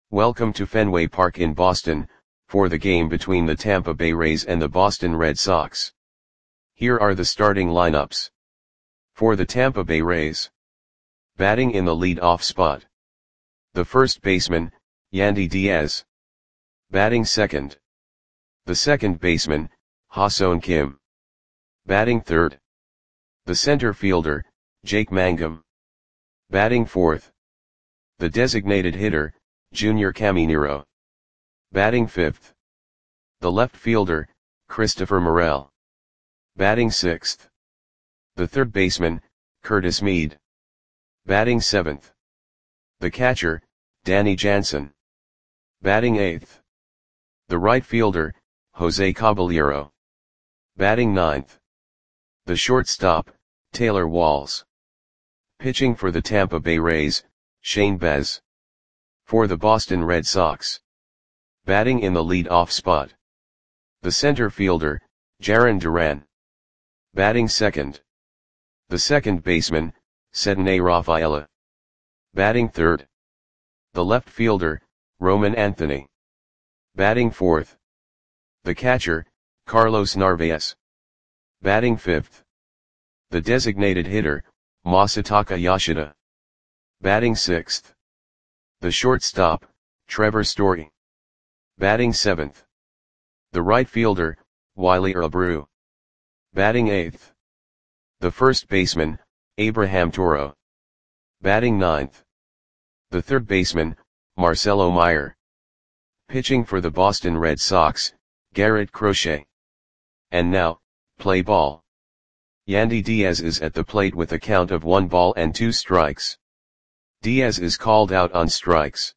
Welcome to Fenway Park in Boston, for the game between the Tampa Bay Rays and the Boston Red Sox. Here are the starting lineups. For the Tampa Bay Rays. Batting in the lead-off spot. The first baseman, Yandy Diaz. Batting second. The second baseman, Ha-Seong Kim. Batting third. The center fielder, Jake Mangum. Batting fourth. The designated hitter, Junior Caminero. Batting fifth. The left fielder, Christopher Morel. Batting sixth. The third baseman, Curtis Mead. Batting seventh. The catcher, Danny Jansen. Batting eighth. The right fielder, Jose Caballero. Batting ninth. The shortstop, Taylor Walls. Pitching for the Tampa Bay Rays, Shane Baz. For the Boston Red Sox. Batting in the lead-off spot. The center fielder, Jarren Duran. Batting second. The second baseman, Ceddanne Rafaela. Batting third. The left fielder, Roman Anthony. Batting fourth. The catcher, Carlos Narvaez. Batting fifth. The designated hitter, Masataka Yoshida. Batting sixth. The shortstop, Trevor Story. Batting seventh. The right fielder, Wiley Abreu. Batting eighth. The first baseman, Abraham Toro. Batting ninth. The third baseman, Marcelo Meyer. Pitching for the Boston Red Sox, Garrett Crochet. And now, play ball. Yandy Diaz is at the plate with a count of 1 ball and 2 strikes. Diaz is called out on strikes.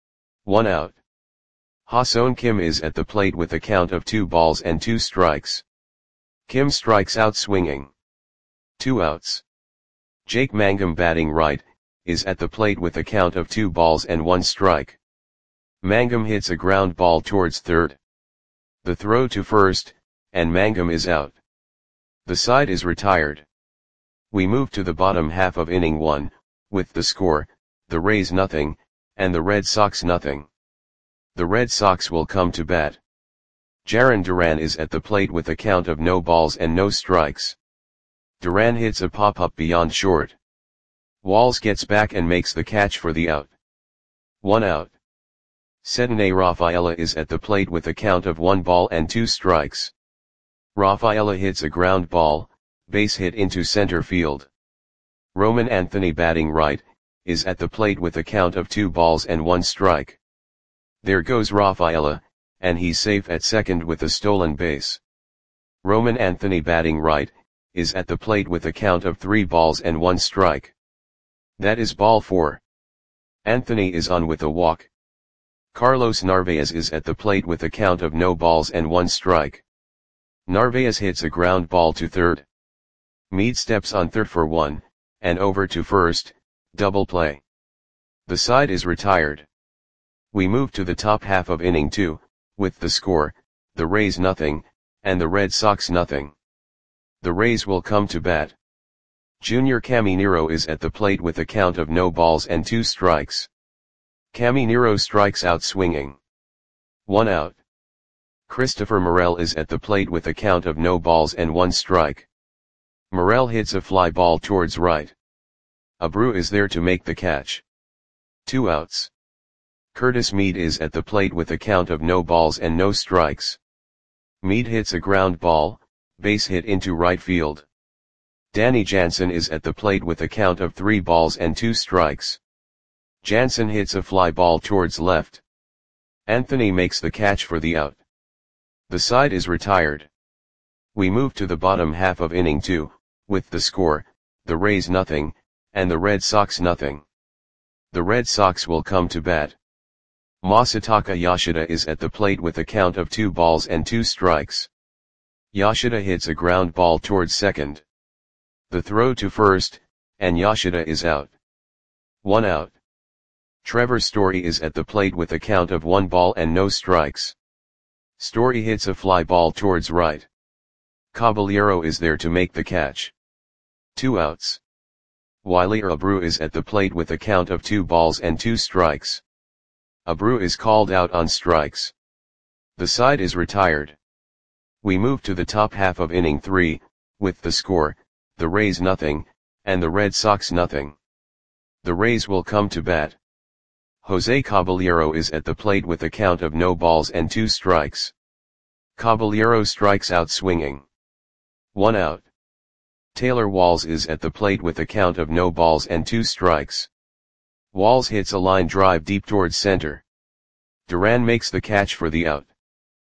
1 out. Ha-Seong Kim is at the plate with a count of 2 balls and 2 strikes. Kim strikes out swinging. 2 outs. Jake Mangum batting right, is at the plate with a count of 2 balls and 1 strike. Mangum hits a ground ball towards third. The throw to first, and Mangum is out. The side is retired. We move to the bottom half of inning 1, with the score, the Rays nothing, and the Red Sox nothing. The Red Sox will come to bat. Jarren Duran is at the plate with a count of no balls and no strikes. Duran hits a pop-up beyond short. Walls gets back and makes the catch for the out. 1 out. Ceddanne Rafaela is at the plate with a count of 1 ball and 2 strikes. Rafaela hits a ground ball, base hit into center field. Roman Anthony batting right, is at the plate with a count of 2 balls and 1 strike. There goes Rafaela, and he's safe at second with a stolen base. Roman Anthony batting right, is at the plate with a count of 3 balls and 1 strike. That is ball 4. Anthony is on with a walk. Carlos Narvaez is at the plate with a count of no balls and 1 strike. Narvaez hits a ground ball to third. Mead steps on third for 1, and over to first, double play. The side is retired. We move to the top half of inning 2, with the score, the Rays nothing, and the Red Sox nothing. The Rays will come to bat. Junior Caminero is at the plate with a count of no balls and 2 strikes. Caminero strikes out swinging. 1 out. Christopher Morel is at the plate with a count of no balls and 1 strike. Morel hits a fly ball towards right. Abreu is there to make the catch. 2 outs. Curtis Mead is at the plate with a count of no balls and no strikes. Mead hits a ground ball, base hit into right field. Danny Jansen is at the plate with a count of 3 balls and 2 strikes. Jansen hits a fly ball towards left. Anthony makes the catch for the out. The side is retired. We move to the bottom half of inning 2, with the score, the Rays nothing, and the Red Sox nothing. The Red Sox will come to bat. Masataka Yoshida is at the plate with a count of 2 balls and 2 strikes. Yoshida hits a ground ball towards second. The throw to first, and Yoshida is out. 1 out. Trevor Story is at the plate with a count of 1 ball and no strikes. Story hits a fly ball towards right. Caballero is there to make the catch. 2 outs. Wiley Abreu is at the plate with a count of 2 balls and 2 strikes. Abreu is called out on strikes. The side is retired. We move to the top half of inning 3, with the score, the Rays nothing, and the Red Sox nothing. The Rays will come to bat. Jose Caballero is at the plate with a count of no balls and 2 strikes. Caballero strikes out swinging. 1 out. Taylor Walls is at the plate with a count of no balls and 2 strikes. Walls hits a line drive deep towards center. Duran makes the catch for the out.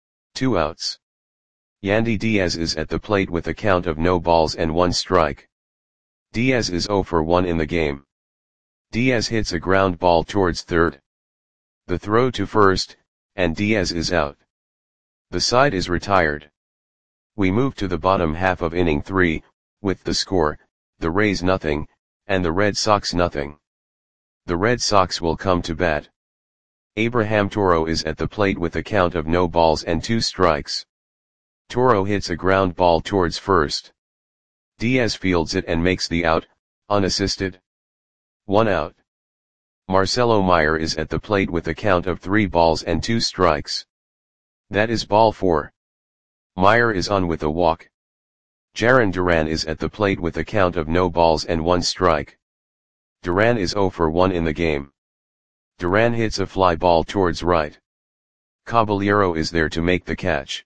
2 outs. Yandy Diaz is at the plate with a count of no balls and 1 strike. Diaz is 0 for 1 in the game. Diaz hits a ground ball towards third. The throw to first, and Diaz is out. The side is retired. We move to the bottom half of inning 3, with the score, the Rays nothing, and the Red Sox nothing. The Red Sox will come to bat. Abraham Toro is at the plate with a count of no balls and 2 strikes. Toro hits a ground ball towards first. Diaz fields it and makes the out, unassisted. 1 out. Marcelo Meyer is at the plate with a count of 3 balls and 2 strikes. That is ball 4. Meyer is on with a walk. Jarren Duran is at the plate with a count of no balls and 1 strike. Duran is 0 for 1 in the game. Duran hits a fly ball towards right. Caballero is there to make the catch.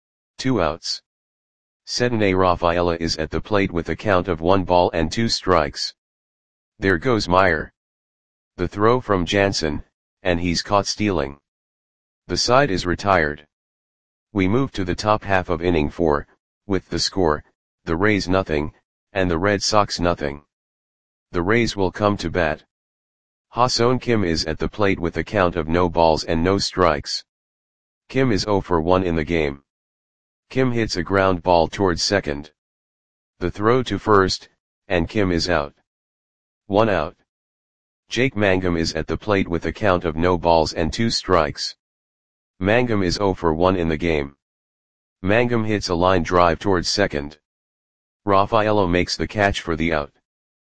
2 outs. Cedney Rafaela is at the plate with a count of 1 ball and 2 strikes. There goes Meyer. The throw from Jansen, and he's caught stealing. The side is retired. We move to the top half of inning 4, with the score, the Rays nothing, and the Red Sox nothing. The Rays will come to bat. Ha-Seong Kim is at the plate with a count of no balls and no strikes. Kim is 0 for 1 in the game. Kim hits a ground ball towards second. The throw to first, and Kim is out. 1 out. Jake Mangum is at the plate with a count of no balls and 2 strikes. Mangum is 0 for 1 in the game. Mangum hits a line drive towards second. Rafaela makes the catch for the out.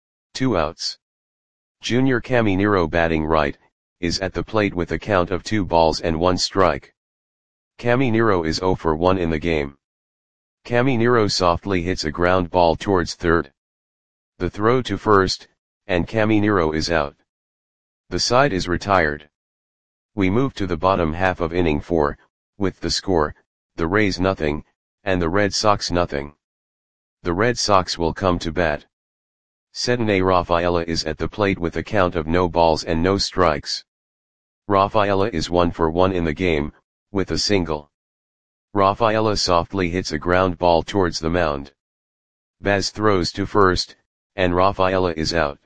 2 outs. Junior Caminero, batting right, is at the plate with a count of 2 balls and 1 strike. Caminero is 0 for 1 in the game. Caminero softly hits a ground ball towards third. The throw to first, and Caminero is out. The side is retired. We move to the bottom half of inning 4, with the score, the Rays nothing, and the Red Sox nothing. The Red Sox will come to bat. Cedney Rafaela is at the plate with a count of no balls and no strikes. Rafaela is 1 for 1 in the game, with a single. Rafaela softly hits a ground ball towards the mound. Baz throws to first, and Rafaela is out.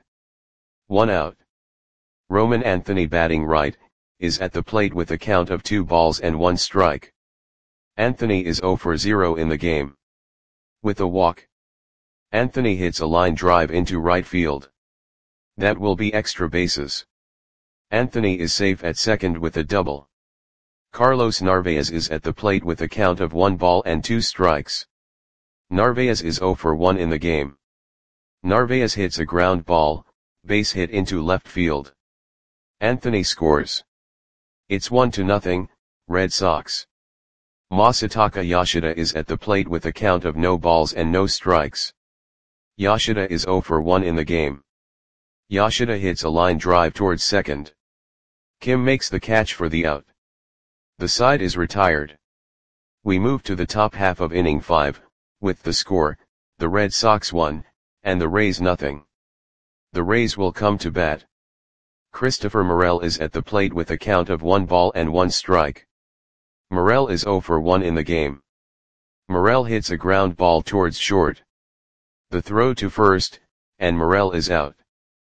1 out. Roman Anthony, batting right, is at the plate with a count of 2 balls and 1 strike. Anthony is 0 for 0 in the game. With a walk. Anthony hits a line drive into right field. That will be extra bases. Anthony is safe at second with a double. Carlos Narvaez is at the plate with a count of 1 ball and 2 strikes. Narvaez is 0 for 1 in the game. Narvaez hits a ground ball, base hit into left field. Anthony scores. It's 1-0, Red Sox. Masataka Yoshida is at the plate with a count of no balls and no strikes. Yoshida is 0 for 1 in the game. Yoshida hits a line drive towards second. Kim makes the catch for the out. The side is retired. We move to the top half of inning 5, with the score, the Red Sox 1, and the Rays nothing. The Rays will come to bat. Christopher Morel is at the plate with a count of 1 ball and 1 strike. Morel is 0 for 1 in the game. Morel hits a ground ball towards short. The throw to first, and Morel is out.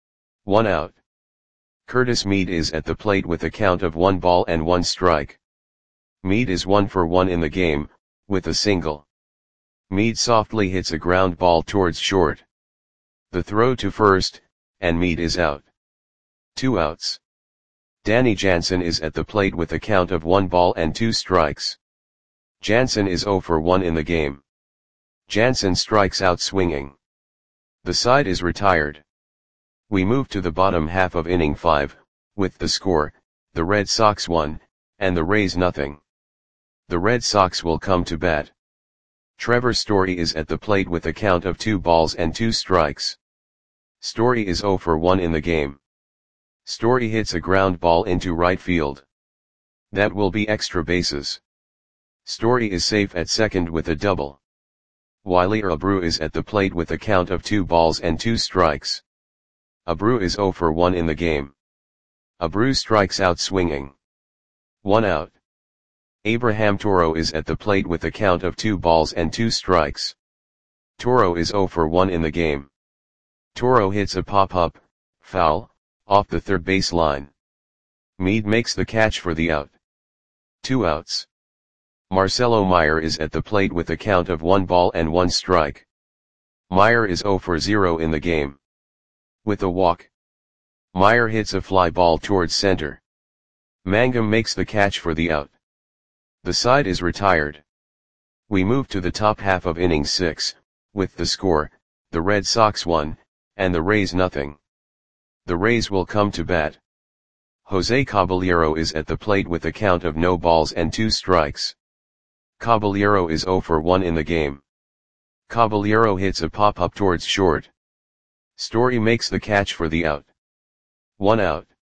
1 out. Curtis Mead is at the plate with a count of 1 ball and 1 strike. Mead is 1 for 1 in the game, with a single. Mead softly hits a ground ball towards short. The throw to first, and Mead is out. 2 outs. Danny Jansen is at the plate with a count of 1 ball and 2 strikes. Jansen is 0 for 1 in the game. Jansen strikes out swinging. The side is retired. We move to the bottom half of inning 5, with the score, the Red Sox won, and the Rays nothing. The Red Sox will come to bat. Trevor Story is at the plate with a count of 2 balls and 2 strikes. Story is 0 for 1 in the game. Story hits a ground ball into right field. That will be extra bases. Story is safe at second with a double. Wiley Abreu is at the plate with a count of 2 balls and 2 strikes. Abreu is 0 for 1 in the game. Abreu strikes out swinging. 1 out. Abraham Toro is at the plate with a count of 2 balls and 2 strikes. Toro is 0 for 1 in the game. Toro hits a pop-up, foul, off the third base line. Meade makes the catch for the out. 2 outs. Marcelo Meyer is at the plate with a count of 1 ball and 1 strike. Meyer is 0 for 0 in the game. With a walk, Meyer hits a fly ball towards center. Mangum makes the catch for the out. The side is retired. We move to the top half of inning 6, with the score, the Red Sox won, and the Rays nothing. The Rays will come to bat. Jose Caballero is at the plate with a count of no balls and 2 strikes. Caballero is 0 for 1 in the game. Caballero hits a pop-up towards short. Story makes the catch for the out. 1 out.